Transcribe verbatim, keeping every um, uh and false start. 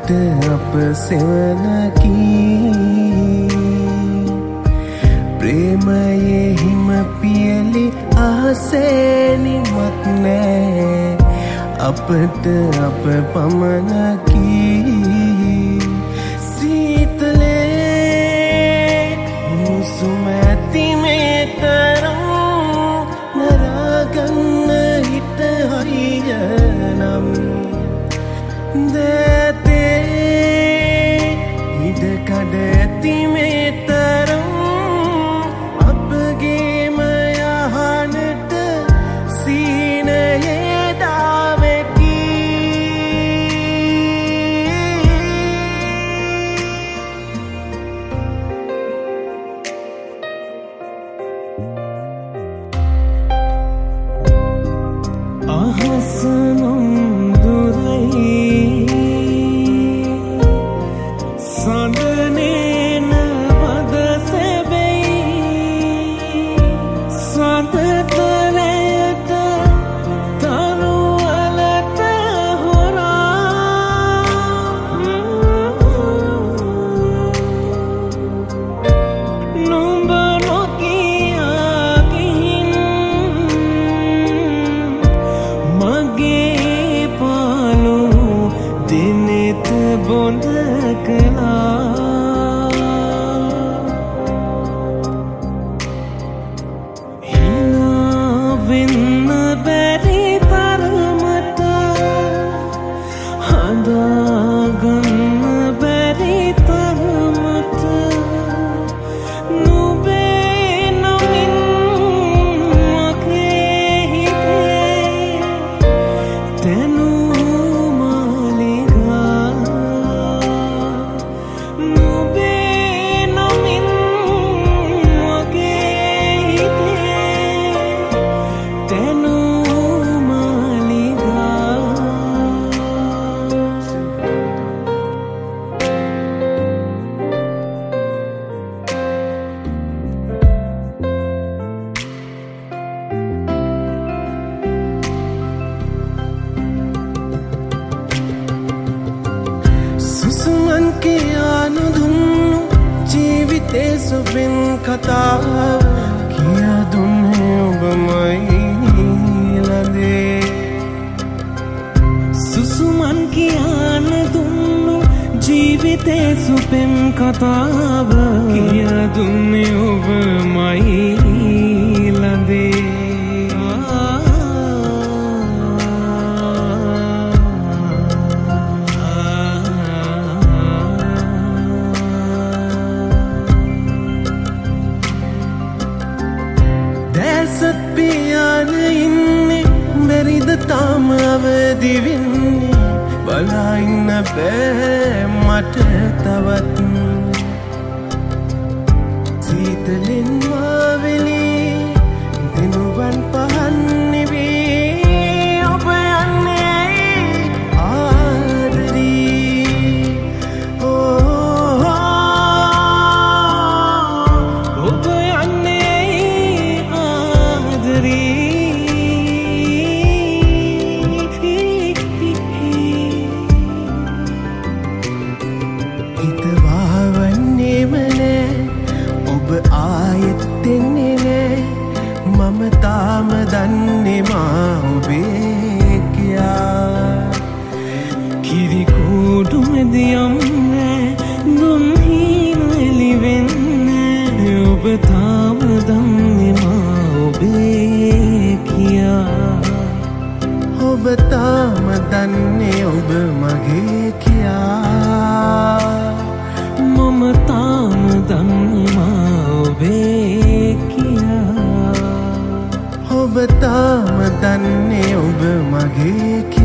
අපට අප සෙවනකි ප්‍රේමයේ හිම පියලි ආසෙනිමත් නෑ අපට අප පමණකි සීතලේ මුසුම ඇති මේ තරම් නරගන්න හිත හයිය නම් දැතේ ඉඩකඩ ඇති මේ තරම් අපගේම යහනට සීනයේ දාවෙකි අහසනම් සුබින් කතාව කියා දුන්නේ ඔබමයි ළඟේ සුසුමන් කියාන දුන්නු ජීවිතේ සුබින් කතාව කියා දුන්නේ ඔබමයි ළඟේ තාම අවදි වෙන්නේ බලා ඉන්න බෑ මට තවත් සීතලෙන් මාවෙලි දිනුවන් පහන් නිවී ඔබ යන්නේ ආදරී ඔබ යන්නේ ආදරී මම තාම දන්නේ මා ඔබේ කියා කිරිකූඩු මැදියම් නෑ දුම් හිමලි වෙන්නේ ඔබ තාම දන්නේ මා ඔබේ කියා ඔබ තාම දන්නේ ඔබ මගේ කියා මම තාම දන්නේ මා ඔබේ කියා ඔබ තාම දන්නේ ඔබ මගේ